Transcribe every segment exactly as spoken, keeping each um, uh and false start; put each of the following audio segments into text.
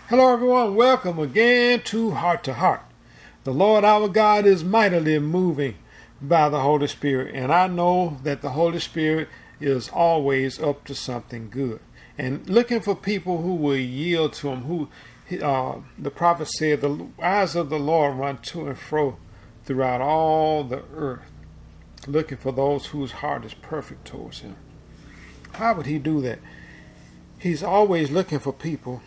Hello, everyone. Welcome again to Heart to Heart. The Lord our God is mightily moving by the Holy Spirit, and I know that the Holy Spirit is always up to something good and looking for people who will yield to Him. Who uh, the prophet said, "The eyes of the Lord run to and fro throughout all the earth, looking for those whose heart is perfect towards Him." How would He do that? He's always looking for people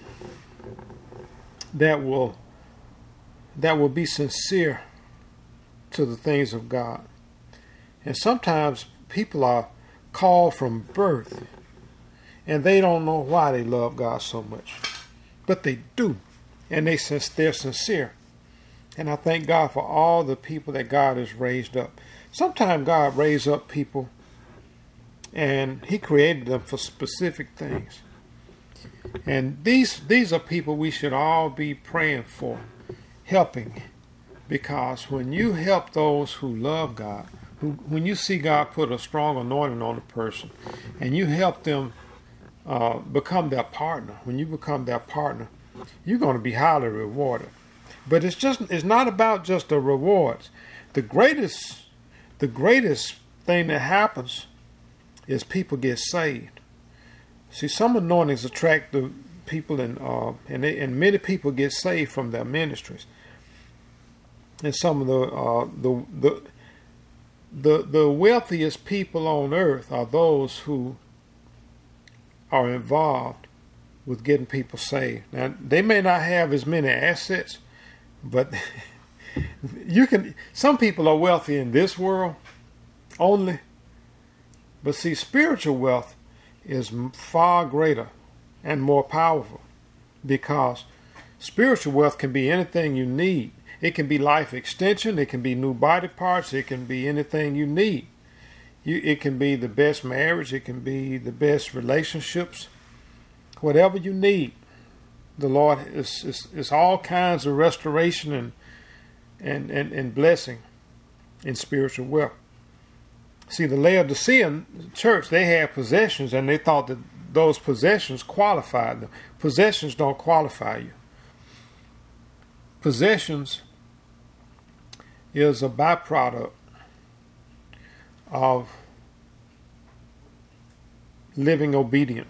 that will that will be sincere to the things of God. And sometimes people are called from birth and they don't know why they love God so much, but they do, and they since they're sincere. And I thank God for all the people that God has raised up. Sometimes God raised up people and He created them for specific things. And these these are people we should all be praying for, helping. Because when you help those who love God, who when you see God put a strong anointing on a person, and you help them uh, become their partner, when you become their partner, you're going to be highly rewarded. But it's just it's not about just the rewards. The greatest the greatest thing that happens is people get saved. See, some anointings attract the people, and uh, and, they, and many people get saved from their ministries. And some of the uh, the the the the wealthiest people on earth are those who are involved with getting people saved. Now, they may not have as many assets, but you can. Some people are wealthy in this world only, but see, spiritual wealth is far greater and more powerful, because spiritual wealth can be anything you need. It can be life extension, it can be new body parts, it can be anything you need. You, it can be the best marriage, it can be the best relationships, whatever you need. The Lord is, is, is all kinds of restoration and, and, and, and blessing in spiritual wealth. See, the Laodicean church, they had possessions, and they thought that those possessions qualified them. Possessions don't qualify you. Possessions is a byproduct of living obedient.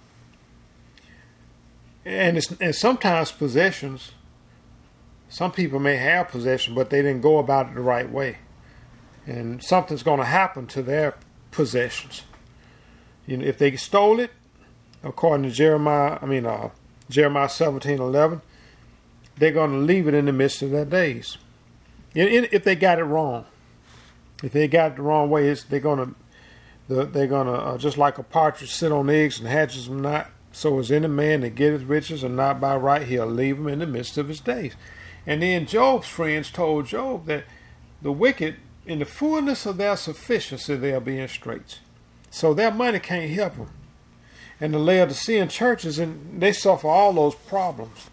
And, it's, and sometimes possessions, some people may have possession, but they didn't go about it the right way. And something's going to happen to their possessions. You know, if they stole it, according to Jeremiah, I mean uh, Jeremiah seventeen eleven, they're going to leave it in the midst of their days. If they got it wrong, if they got it the wrong way, it's, they're going to, they're going to uh, just like a partridge sit on eggs and hatches them not. So is any man that getteth riches and not by right, he'll leave them in the midst of his days. And then Job's friends told Job that the wicked, in the fullness of their sufficiency, they'll be in straits. So their money can't help them. And the Laodicean churches, and they suffer all those problems.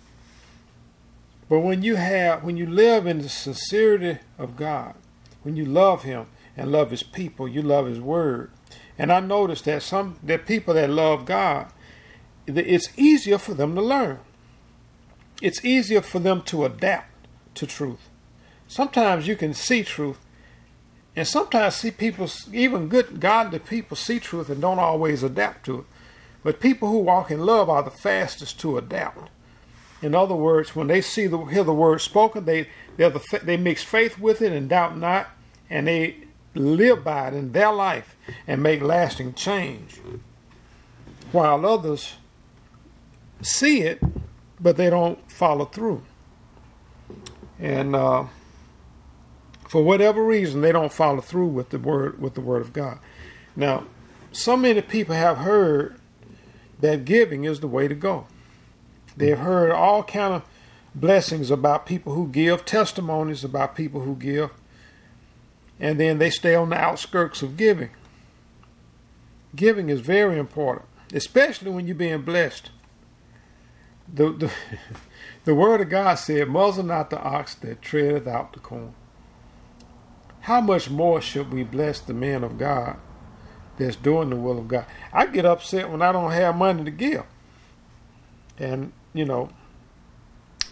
But when you have, when you live in the sincerity of God, when you love Him and love His people, you love His word. And I noticed that some that people that love God, it's easier for them to learn. It's easier for them to adapt to truth. Sometimes you can see truth. And sometimes see people, even good, godly people, see truth and don't always adapt to it. But people who walk in love are the fastest to adapt. In other words, when they see the hear the word spoken, they they're the, they mix faith with it and doubt not, and they live by it in their life and make lasting change. While others see it, but they don't follow through. And uh, for whatever reason, they don't follow through with the word with the word of God. Now, so many people have heard that giving is the way to go. They've heard all kind of blessings about people who give, testimonies about people who give, and then they stay on the outskirts of giving. Giving is very important, especially when you're being blessed. The the, the word of God said, "Muzzle not the ox that treadeth out the corn." How much more should we bless the men of God that's doing the will of God? I get upset when I don't have money to give. And, you know,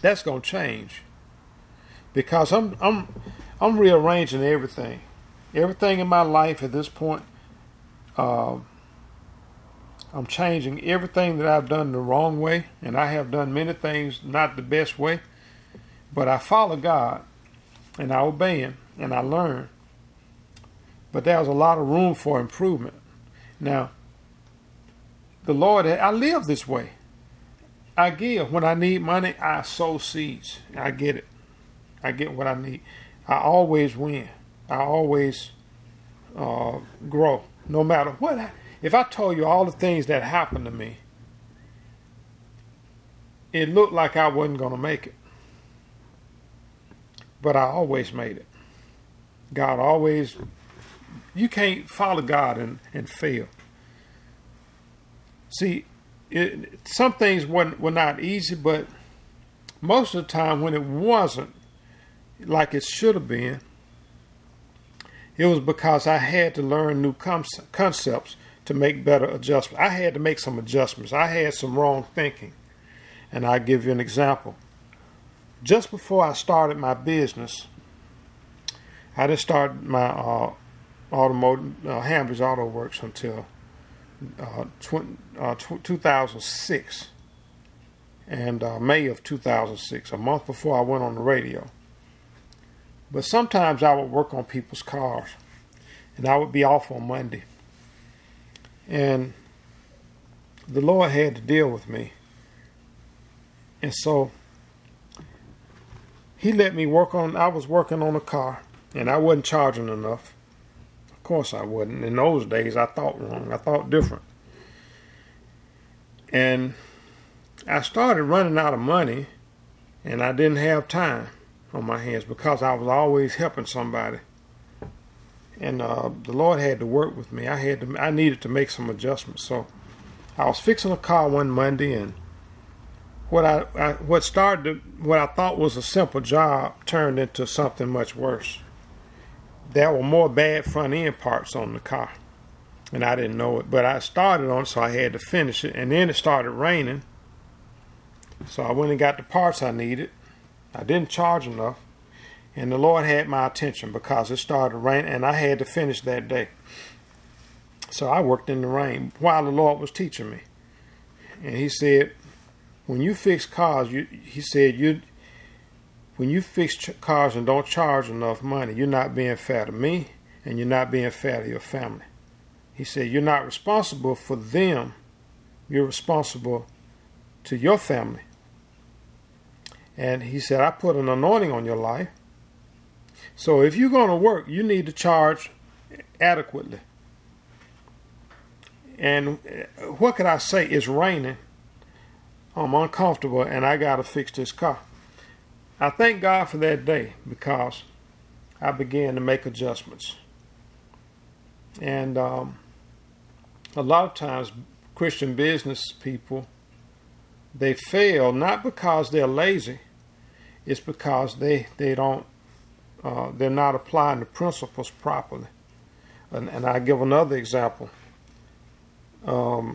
That's going to change because I'm I'm I'm rearranging everything, everything in my life at this point. Uh, I'm changing everything that I've done the wrong way, and I have done many things not the best way. But I follow God, and I obey Him, and I learn. But there's a lot of room for improvement. Now, the Lord, I live this way. I give. When I need money, I sow seeds. I get it. I get what I need. I always win. I always uh, grow. No matter what. I, if I told you all the things that happened to me, it looked like I wasn't going to make it. But I always made it. God always, you can't follow God and, and fail. See, it, some things were, were not easy, but most of the time when it wasn't like it should have been, it was because I had to learn new concepts to make better adjustments. I had to make some adjustments. I had some wrong thinking. And I'll give you an example. Just before I started my business, I didn't start my uh, automotive, uh, Hamby's Auto Works until uh, tw- uh, tw- two thousand six. And uh, May of two thousand six, a month before I went on the radio. But sometimes I would work on people's cars, and I would be off on Monday. And the Lord had to deal with me. And so He let me work on, I was working on a car, and I wasn't charging enough. Of course I wasn't. In those days, I thought wrong. I thought different. And I started running out of money, and I didn't have time on my hands because I was always helping somebody. And uh, the Lord had to work with me. I had to, I needed to make some adjustments. So I was fixing a car one Monday, and what I, I what started to, what I thought was a simple job turned into something much worse. There were more bad front end parts on the car, and I didn't know it. But I started on it, so I had to finish it. And then it started raining, so I went and got the parts I needed. I didn't charge enough, and the Lord had my attention because it started raining, and I had to finish that day. So I worked in the rain while the Lord was teaching me. And He said, when you fix cars, you, He said, you, when you fix ch- cars and don't charge enough money, you're not being fair to me, and you're not being fair to your family. He said, you're not responsible for them. You're responsible to your family. And He said, I put an anointing on your life. So if you're going to work, you need to charge adequately. And what could I say? It's raining. I'm uncomfortable, and I got to fix this car. I thank God for that day because I began to make adjustments. And um, a lot of times, Christian business people, they fail not because they're lazy. It's because they they don't uh, they're not applying the principles properly. And, and I give another example. Um,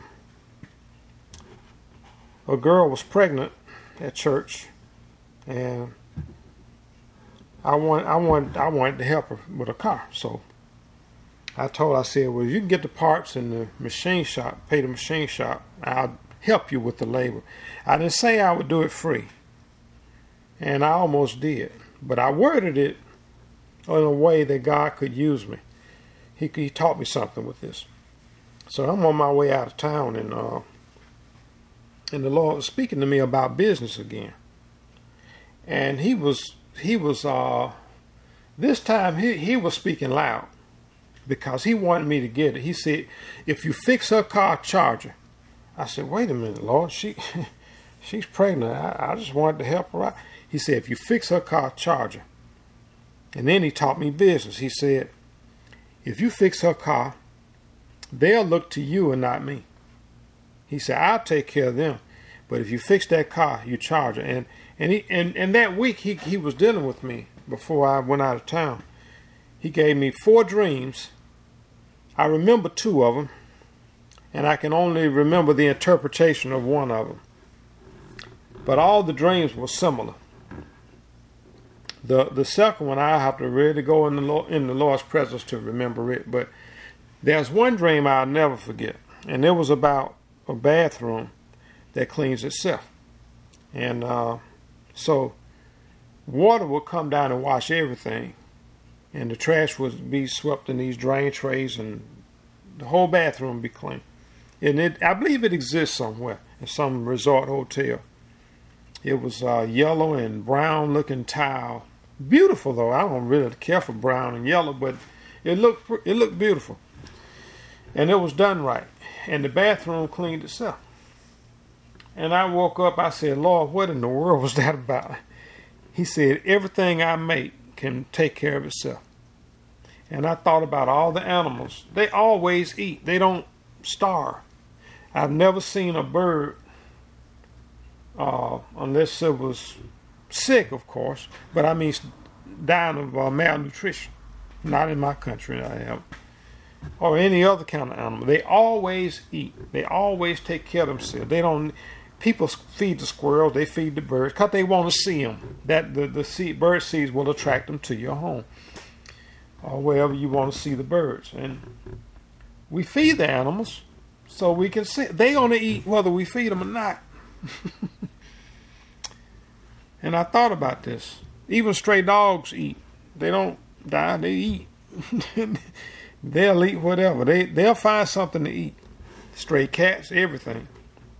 a girl was pregnant at church, and I want I want I wanted to help her with a car. So I told her, I said, well, you can get the parts in the machine shop, pay the machine shop. I'll help you with the labor. I didn't say I would do it free, and I almost did, but I worded it in a way that God could use me. He he taught me something with this. So I'm on my way out of town, and uh, and the Lord was speaking to me about business again. And he was he was uh, this time he he was speaking loud because he wanted me to get it. He said, if you fix her car, charge her. I said, wait a minute, Lord, she she's pregnant. I, I just wanted to help her out. He said, if you fix her car, charge her. And then he taught me business. He said, if you fix her car, they'll look to you and not me. He said, I'll take care of them. But if you fix that car, you charge her. And and he and, and that week he, he was dealing with me before I went out of town. He gave me four dreams. I remember two of them, and I can only remember the interpretation of one of them. But all the dreams were similar. The the second one, I have to really go in the Lord, in the Lord's presence to remember it. But there's one dream I'll never forget, and it was about a bathroom that cleans itself. And uh, so water would come down and wash everything, and the trash would be swept in these drain trays, and the whole bathroom would be clean. And it, I believe it exists somewhere in some resort hotel. It was uh, yellow and brown looking tile. Beautiful though. I don't really care for brown and yellow, but it looked it looked beautiful. And it was done right. And the bathroom cleaned itself. And I woke up, I said, Lord, what in the world was that about? He said, everything I make can take care of itself. And I thought about all the animals. They always eat. They don't starve. I've never seen a bird, uh, unless it was sick, of course, but I mean dying of uh, malnutrition. Not in my country, I have. Or any other kind of animal. They always eat. They always take care of themselves. They don't. People feed the squirrels. They feed the birds because they want to see them. That the the seed, bird seeds will attract them to your home or wherever you want to see the birds. And we feed the animals so we can see. They're gonna eat whether we feed them or not. And I thought about this. Even stray dogs eat. They don't die. They eat. They'll eat whatever. They, they'll find something to eat. Stray cats, everything.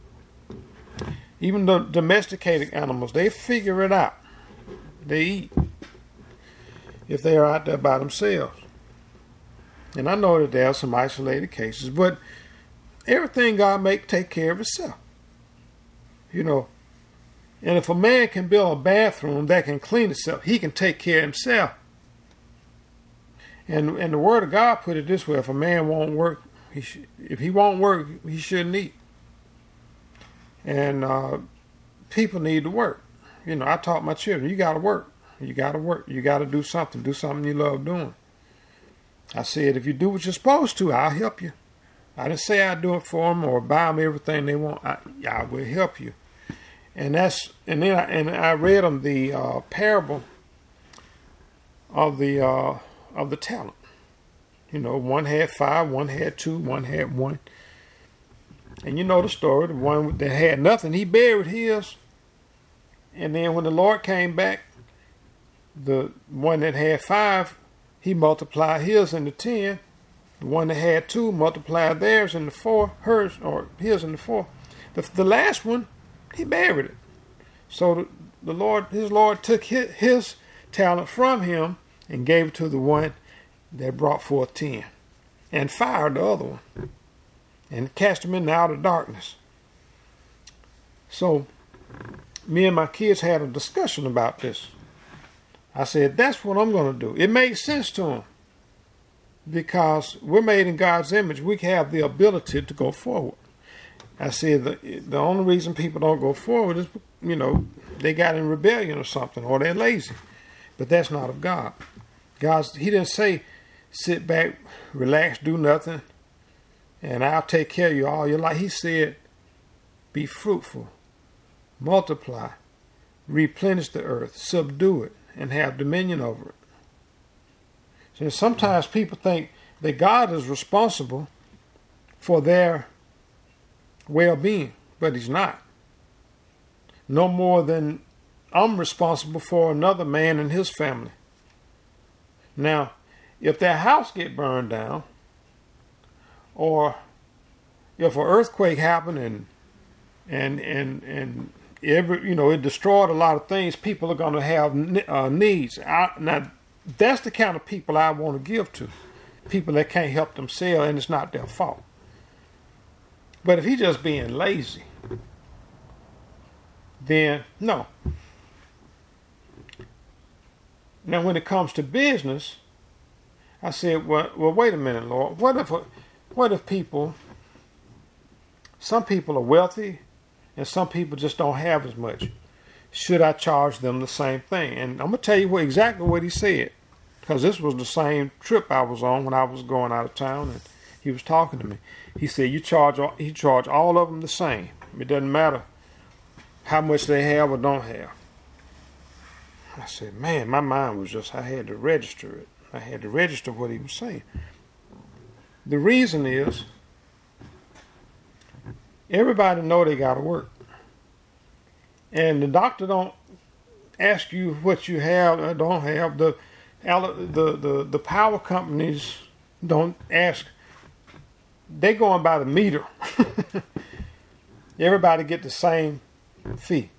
Even the domesticated animals, they figure it out. They eat. If they are out there by themselves. And I know that there are some isolated cases, but everything God make take care of itself. You know. And if a man can build a bathroom that can clean itself, he can take care of himself. And and the Word of God put it this way: if a man won't work, he sh- if he won't work, he shouldn't eat. And uh, people need to work. You know, I taught my children, you got to work. You got to work. You got to do something. Do something you love doing. I said, if you do what you're supposed to, I'll help you. I didn't say I'd do it for them or buy them everything they want. I, I will help you. And that's and then I, and I read them the uh, parable of the uh, of the talent. You know, one had five, one had two, one had one. And you know the story. The one that had nothing, he buried his. And then when the Lord came back, the one that had five, he multiplied his into ten. The one that had two multiplied theirs into four, hers or his into four. The, the last one, he buried it. So the, the Lord, his Lord took his, his talent from him and gave it to the one that brought forth ten, and fired the other one, and cast him into outer darkness. So me and my kids had a discussion about this. I said, that's what I'm going to do. It made sense to them because we're made in God's image. We have the ability to go forward. I said the the only reason people don't go forward is, you know, they got in rebellion or something, or they're lazy. But that's not of God. God's, he didn't say, sit back, relax, do nothing, and I'll take care of you all your life. He said, be fruitful, multiply, replenish the earth, subdue it, and have dominion over it. So sometimes people think that God is responsible for their well-being, but he's not. No more than I'm responsible for another man and his family. Now, if their house get burned down, or if an earthquake happened and and and and every you know it destroyed a lot of things, people are going to have uh, needs. I, now, that's the kind of people I want to give to. People that can't help themselves, and it's not their fault. But if he's just being lazy, then no. Now, when it comes to business, I said, well, well wait a minute, Lord. What if, what if people, some people are wealthy and some people just don't have as much? Should I charge them the same thing? And I'm going to tell you what, exactly what he said, because this was the same trip I was on when I was going out of town, and he was talking to me. He said, you charge, he charged all of them the same. It doesn't matter how much they have or don't have. I said, man, my mind was just, I had to register it. I had to register what he was saying. The reason is, everybody know they got to work. And the doctor don't ask you what you have or don't have. The, the, the, the power companies don't ask. They going by the meter. Everybody get the same fee.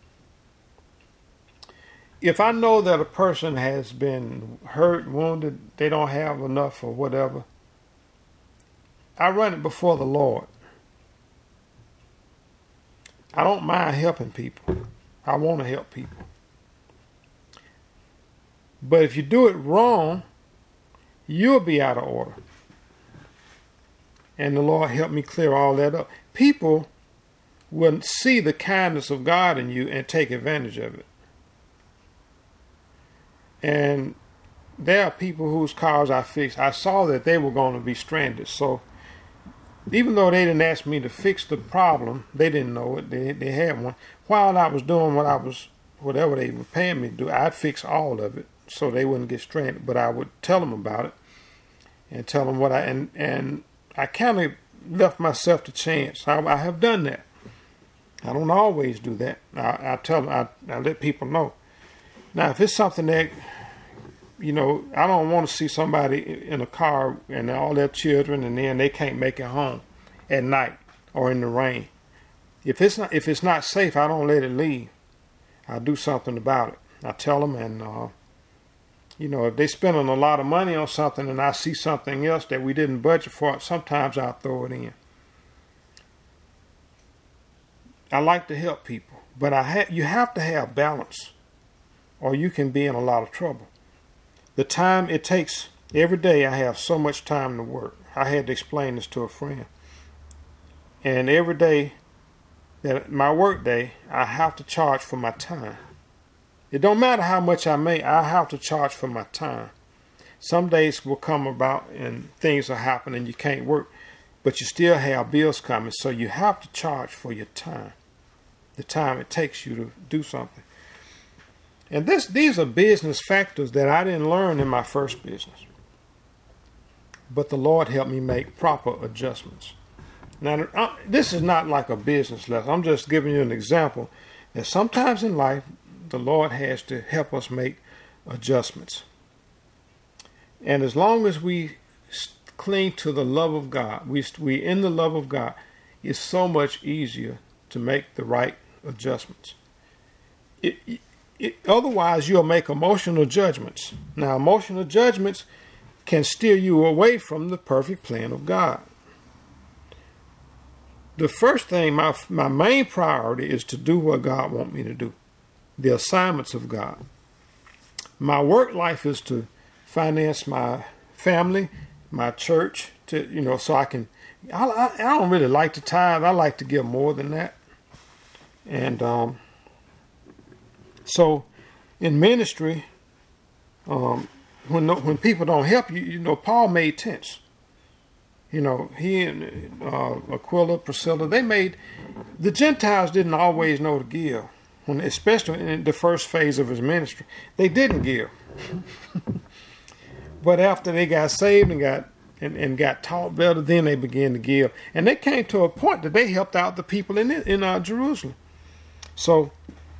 If I know that a person has been hurt, wounded, they don't have enough or whatever, I run it before the Lord. I don't mind helping people. I want to help people. But if you do it wrong, you'll be out of order. And the Lord helped me clear all that up. People will see the kindness of God in you and take advantage of it. And there are people whose cars I fixed. I saw that they were going to be stranded. So even though they didn't ask me to fix the problem, they didn't know it. They they had one. While I was doing what I was, whatever they were paying me to do, I'd fix all of it so they wouldn't get stranded. But I would tell them about it and tell them what I and and I kind of left myself the chance. I, I have done that. I don't always do that. I, I tell them. I, I let people know. Now, if it's something that, you know, I don't want to see somebody in a car and all their children and then they can't make it home at night or in the rain. If it's not, if it's not safe, I don't let it leave. I do something about it. I tell them, and, uh, you know, if they're spending a lot of money on something and I see something else that we didn't budget for, sometimes I'll throw it in. I like to help people, but I ha- you have to have balance, or you can be in a lot of trouble. The time it takes, every day I have so much time to work. I had to explain this to a friend. And every day, that my work day, I have to charge for my time. It don't matter how much I make, I have to charge for my time. Some days will come about and things will happen and you can't work, but you still have bills coming, so you have to charge for your time, the time it takes you to do something. And this, these are business factors that I didn't learn in my first business. But the Lord helped me make proper adjustments. Now, this is not like a business lesson. I'm just giving you an example that sometimes in life, the Lord has to help us make adjustments. And as long as we cling to the love of God, we we in the love of God, it's so much easier to make the right adjustments. It, it, it, otherwise, you'll make emotional judgments. Now, emotional judgments can steer you away from the perfect plan of God. The first thing, my my main priority is to do what God wants me to do, the assignments of God. My work life is to finance my family, my church, to you know, so I can. I, I, I don't really like to tithe. I like to give more than that. And um, so, in ministry, um, when when people don't help you, you know, Paul made tents. You know, he and uh, Aquila, Priscilla, they made, the Gentiles didn't always know to give, when, especially in the first phase of his ministry. They didn't give. But after they got saved and got and, and got taught better, then they began to give. And they came to a point that they helped out the people in in uh, Jerusalem. So,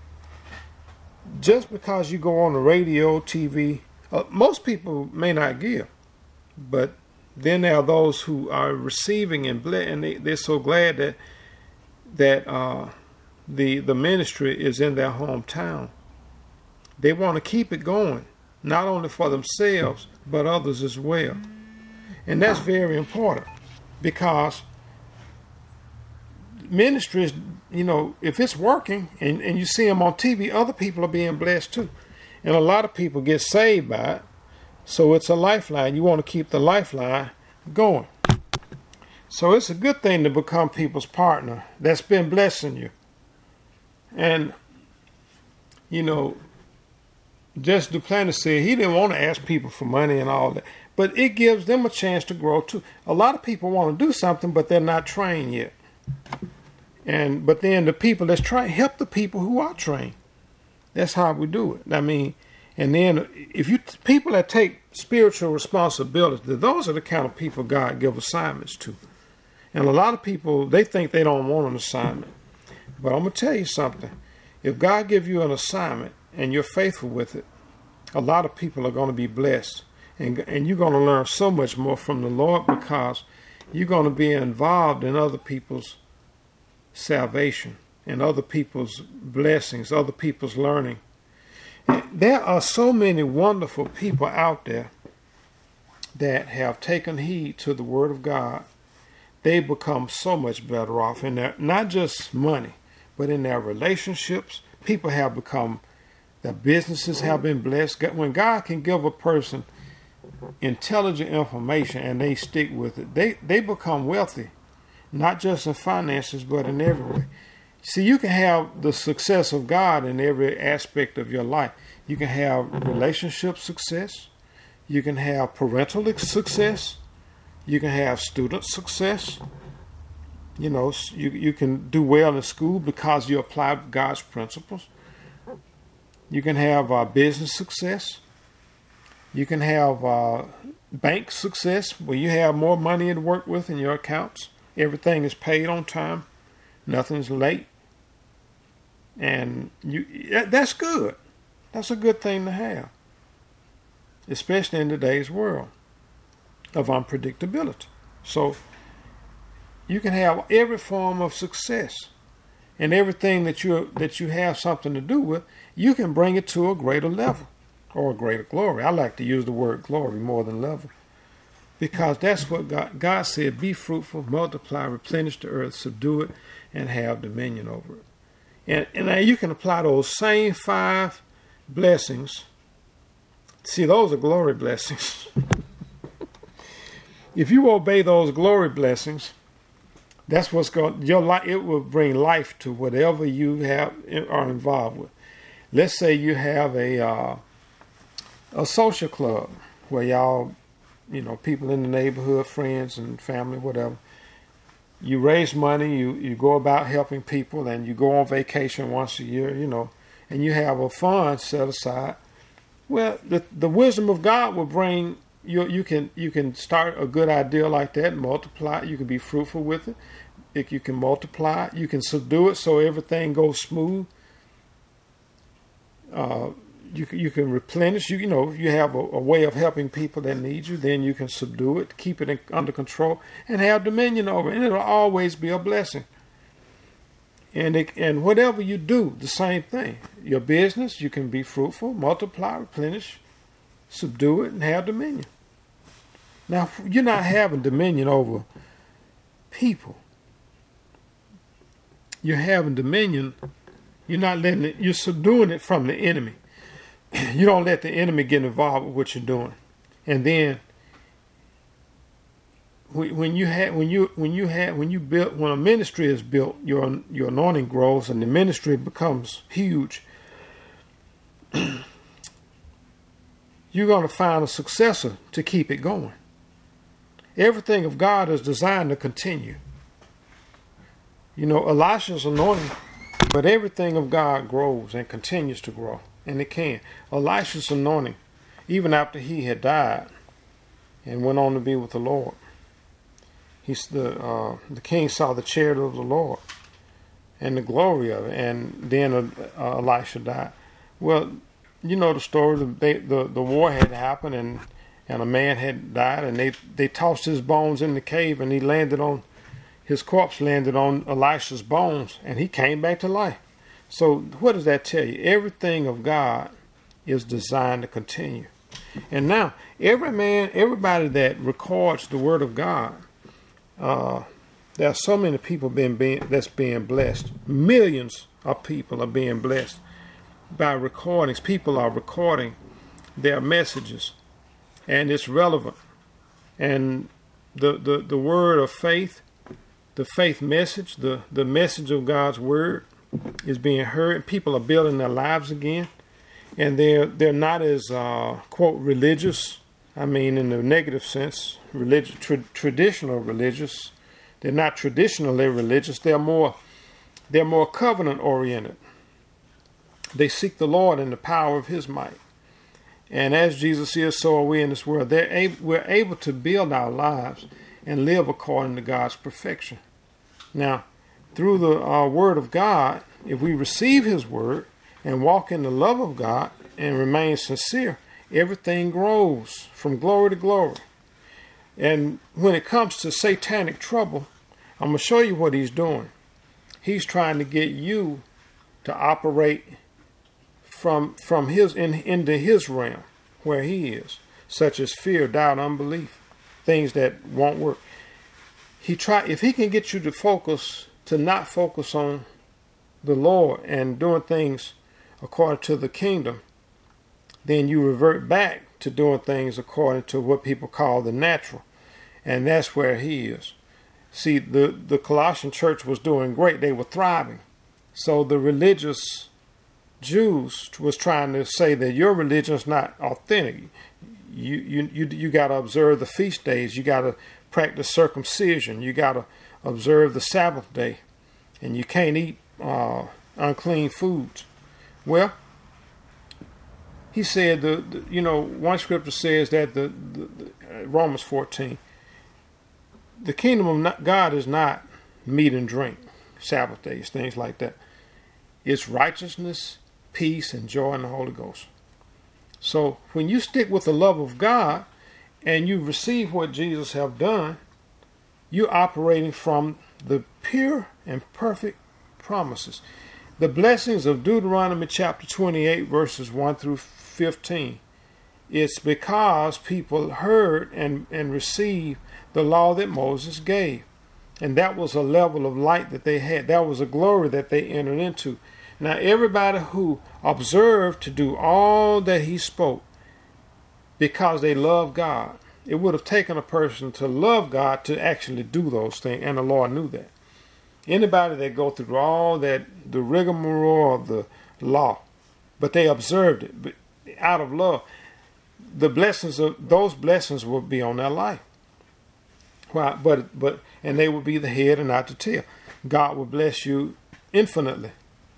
just because you go on the radio, T V, uh, most people may not give, but then there are those who are receiving and ble- and they, they're so glad that that uh, the the ministry is in their hometown. They want to keep it going, not only for themselves but others as well, and that's very important, because ministry is, you know, if it's working and, and you see them on T V, other people are being blessed too, and a lot of people get saved by it. So it's a lifeline. You want to keep the lifeline going. So it's a good thing to become people's partner that's been blessing you. And, you know, just Duplantis said he didn't want to ask people for money and all that. But it gives them a chance to grow too. A lot of people want to do something, but they're not trained yet. And but then the people that's trying help the people who are trained. That's how we do it. I mean, and then if you people that take spiritual responsibility, those are the kind of people God give assignments to. And a lot of people, they think they don't want an assignment. But I'm gonna tell you something. If God give you an assignment and you're faithful with it, a lot of people are going to be blessed. And, and you're going to learn so much more from the Lord, because you're going to be involved in other people's salvation and other people's blessings, other people's learning. And there are so many wonderful people out there that have taken heed to the Word of God. They become so much better off in their, not just money, but in their relationships. People have become, their businesses have been blessed. When God can give a person intelligent information and they stick with it, they, they become wealthy, not just in finances, but in every way. See, you can have the success of God in every aspect of your life. You can have relationship success. You can have parental success. You can have student success. You know, you, you can do well in school because you apply God's principles. You can have uh, business success. You can have uh, bank success, where you have more money to work with in your accounts. Everything is paid on time. Nothing's late. And you that's good. That's a good thing to have, especially in today's world of unpredictability. So you can have every form of success, and everything that you that you have something to do with, you can bring it to a greater level or a greater glory. I like to use the word glory more than level, because that's what God, God said: be fruitful, multiply, replenish the earth, subdue it, and have dominion over it. And, and now you can apply those same five blessings. See, those are glory blessings. If you obey those glory blessings, that's what's going. Your life, it will bring life to whatever you have are involved with. Let's say you have a uh, a social club where y'all, you know, people in the neighborhood, friends and family, whatever. You raise money, you, you go about helping people, and you go on vacation once a year, you know, and you have a fund set aside. Well, the the wisdom of God will bring you. You can you can start a good idea like that, and multiply. You can be fruitful with it. If you can multiply, you can subdue it so everything goes smooth. Uh, you you can replenish. You you know, if you have a, a way of helping people that need you, then you can subdue it, keep it in, under control, and have dominion over it. And it'll always be a blessing. And it, and whatever you do, the same thing. Your business, you can be fruitful, multiply, replenish, subdue it, and have dominion. Now, you're not having dominion over people. You're having dominion. You're not letting it. You're subduing it from the enemy. You don't let the enemy get involved with what you're doing. And then when you have when you when you have when you build when a ministry is built, your your anointing grows and the ministry becomes huge. You're going to find a successor to keep it going. Everything of God is designed to continue. You know, Elisha's anointing, but everything of God grows and continues to grow. And it can. Elisha's anointing, even after he had died and went on to be with the Lord, he's the uh, the king saw the chariot of the Lord and the glory of it, and then uh, Elisha died. Well, you know the story. The, they, the the war had happened, and and a man had died, and they they tossed his bones in the cave, and he landed on his corpse landed on Elisha's bones, and he came back to life. So what does that tell you? Everything of God is designed to continue. And now, every man, everybody that records the Word of God, uh, there are so many people being, being that's being blessed. Millions of people are being blessed by recordings. People are recording their messages, and it's relevant. And the the, the word of faith, the faith message, the, the message of God's Word is being heard. People are building their lives again, and they're they're not as uh, quote religious. I mean, in the negative sense, religious, tra- traditional religious. They're not traditionally religious. They're more They're more covenant oriented. They seek the Lord in the power of his might. And as Jesus is, so are we in this world. They're able, we're able to build our lives and live according to God's perfection. Now, through the uh, word of God, if we receive his word and walk in the love of God and remain sincere, everything grows from glory to glory. And when it comes to satanic trouble, I'm going to show you what he's doing. He's trying to get you to operate from from his in, into his realm where he is, such as fear, doubt, unbelief, things that won't work. He try if he can get you to focus, to not focus on the Lord and doing things according to the kingdom, then you revert back to doing things according to what people call the natural. And that's where he is. See, the, the Colossian church was doing great. They were thriving. So the religious Jews was trying to say that your religion is not authentic. You you you, you got to observe the feast days. You got to practice circumcision. You got to observe the Sabbath day. And you can't eat uh, unclean foods. Well, he said, the, the you know, one scripture says that the, the, the Romans fourteen, the kingdom of God is not meat and drink, Sabbath days, things like that. It's righteousness, peace, and joy in the Holy Ghost. So when you stick with the love of God and you receive what Jesus have done, you're operating from the pure and perfect promises. The blessings of Deuteronomy chapter twenty-eight, verses one through fifteen. It's because people heard and, and received the law that Moses gave. And that was a level of light that they had. That was a glory that they entered into. Now, everybody who observed to do all that he spoke because they love God, it would have taken a person to love God to actually do those things, and the Lord knew that. Anybody that go through all that, the rigmarole of the law, but they observed it but out of love, the blessings of those blessings will be on their life. Why? But but and they will be the head and not the tail. God will bless you infinitely.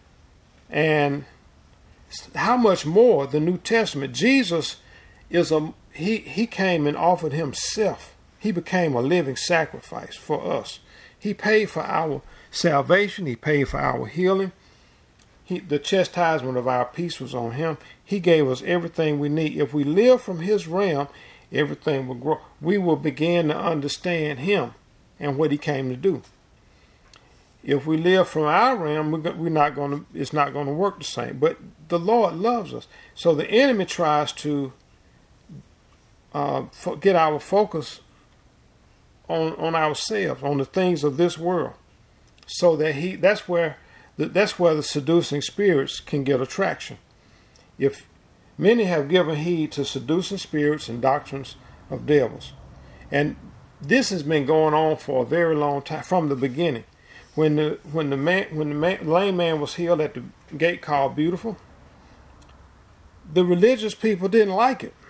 And how much more the New Testament? Jesus is a he he came and offered himself. He became a living sacrifice for us. He paid for our salvation. He paid for our healing. He, the chastisement of our peace was on him. He gave us everything we need. If we live from his realm, everything will grow. We will begin to understand him and what he came to do. If we live from our realm, we're not going to. It's not going to work the same. But the Lord loves us, so the enemy tries to uh, get our focus on on ourselves, on the things of this world, so that he. That's where the, that's where the seducing spirits can get attraction. If many have given heed to seducing spirits and doctrines of devils, and this has been going on for a very long time from the beginning. When the when the man when the man, lame man was healed at the gate called Beautiful, the religious people didn't like it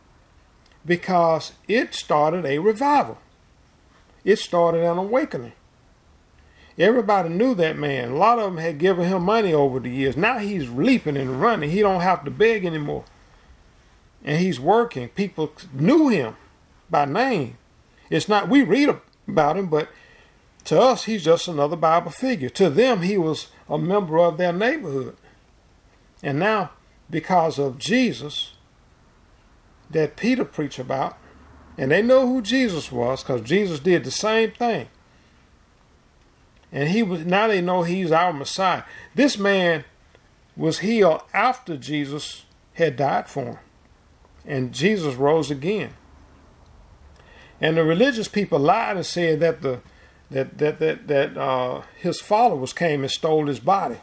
because it started a revival. It started an awakening. Everybody knew that man. A lot of them had given him money over the years. Now he's leaping and running. He don't have to beg anymore, and he's working. People knew him by name. It's not we read about him, but to us, he's just another Bible figure. To them, he was a member of their neighborhood. And now, because of Jesus, that Peter preached about, and they know who Jesus was, because Jesus did the same thing. And he was now they know he's our Messiah. This man was healed after Jesus had died for him. And Jesus rose again. And the religious people lied and said that the that that that that uh, his followers came and stole his body,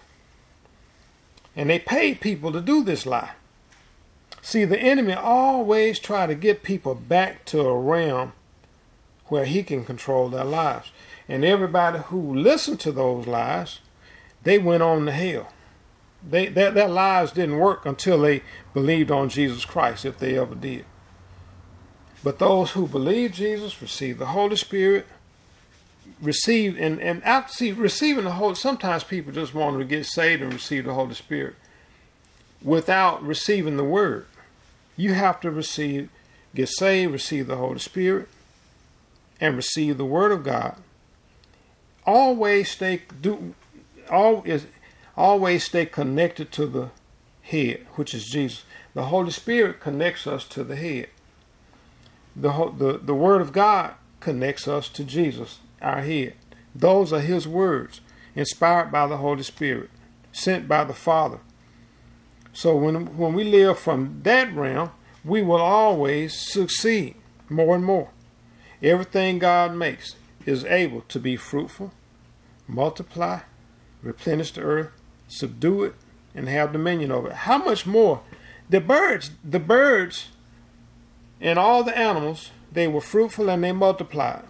and they paid people to do this lie. See, the enemy always try to get people back to a realm where he can control their lives, and everybody who listened to those lies, they went on to hell. They their, their lives didn't work until they believed on Jesus Christ, if they ever did. But those who believe Jesus, receive the Holy Spirit, receive, and, and after, see, receiving the Holy, sometimes people just want to get saved and receive the Holy Spirit without receiving the Word. You have to receive, get saved, receive the Holy Spirit, and receive the Word of God. Always stay, do, always, always stay connected to the head, which is Jesus. The Holy Spirit connects us to the head. The, the, the Word of God connects us to Jesus, our head. Those are His words, inspired by the Holy Spirit, sent by the Father. So when, when we live from that realm, we will always succeed more and more. Everything God makes is able to be fruitful, multiply, replenish the earth, subdue it, and have dominion over it. How much more? The birds, the birds and all the animals, they were fruitful and they multiplied.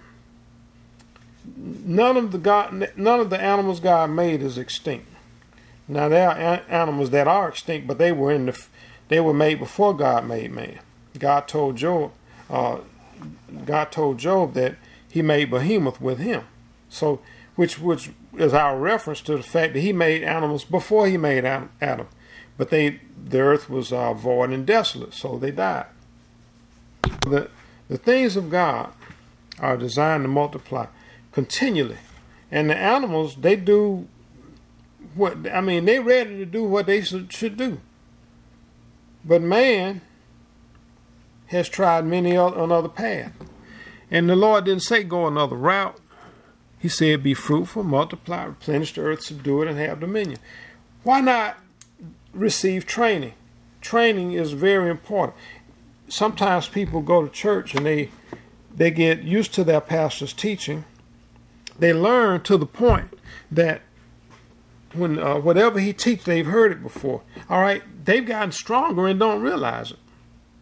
None of the God, none of the animals God made is extinct. Now there are animals that are extinct, but they were in the, they were made before God made man. God told Job, uh, God told Job that He made Behemoth with him. So, which which is our reference to the fact that He made animals before He made Adam. But they, the earth was uh, void and desolate, so they died. The the things of God are designed to multiply continually, and the animals, they do what, I mean, they're ready to do what they should, should do. But man has tried many other, another path. And the Lord didn't say go another route. He said be fruitful, multiply, replenish the earth, subdue it, and have dominion. Why not receive training? Training is very important. Sometimes people go to church and they they get used to their pastor's teaching. They learn to the point that when uh, whatever he teaches, they've heard it before. All right, they've gotten stronger and don't realize it.